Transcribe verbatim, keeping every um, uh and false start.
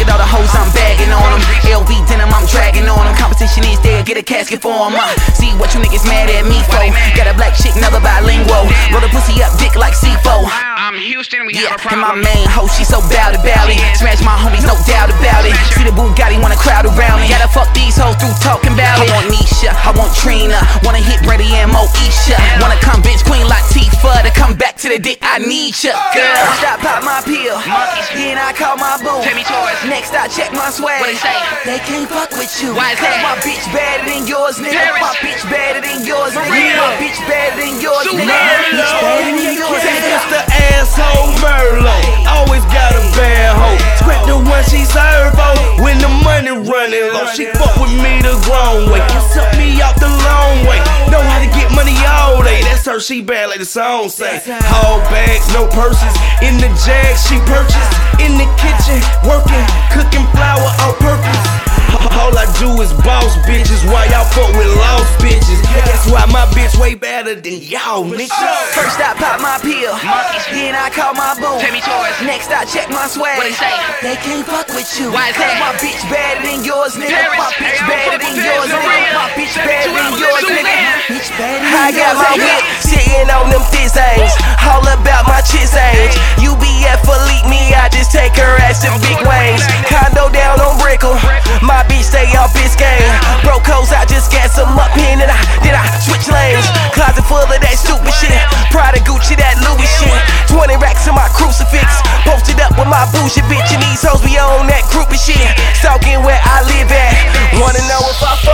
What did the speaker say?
at all the hoes I'm bagging on them. L V denim, I'm dragging on them. Competition is there, get a casket for them. Uh, see what you niggas mad at me for. Got a black chick, another bilingual. Roll the pussy up, dick like C four. I'm Houston, we Yeah, have a and my problem. main hoe, she so bout about it. Smash my homies, no doubt about it. See the Bugatti, wanna crowd around me. Gotta fuck these hoes through talking about it. I want Nisha, I want Trina. Wanna hit Brady and Moesha. Wanna come bitch Queen Latifah. To come back to the dick, I need ya. Girl, stop pop my pill. Then I call my boo. Tell me toys. Next I check my swag. What they say? They can't fuck with you. Why is Cause that? my bitch better than yours, nigga. Paris. My bitch better than yours, For nigga. real. My bitch better than yours, Super nigga. Mario. Bitch better than yours, It's nigga. the asshole Merlot. Always got a bad hoe. Scrap the one she serve for when the money running low. She fuck with me the grown way. And suck me out the long way. Know how to get money all day. That's her, she bad like the song say. Whole bags, no purses. In the jag she purchased. In the kitchen, working, cooking flour on purpose. All I do is boss bitches while y'all fuck with lost bitches. That's why my bitch way better than y'all, nigga. First I pop my pill. Then I call my boo. Tell me toys. Next I check my swag. What they say? They can't fuck with you. Why is Cause that? my bitch better than yours, nigga. Paris. My bitch Hey, I'm better fucking than yours, Paris, nigga. for My real. bitch Seven better two than hours, yours, two nigga. man. Bitch better than I got yours, my nigga. whip sitting on them fizz ain't all about my chits ain't. U B F elite me, I just take her ass to big wings. Condo down on Brickell, my bitch stay off Biscayne. Broke hoes, I just got some up in and I then I switch lanes. Closet full of that stupid shit, Prada Gucci that Louis shit. Twenty racks in my crucifix, posted up with my bougie bitch and these hoes be on that groupie shit. Stalking where I live at, wanna know if I fuck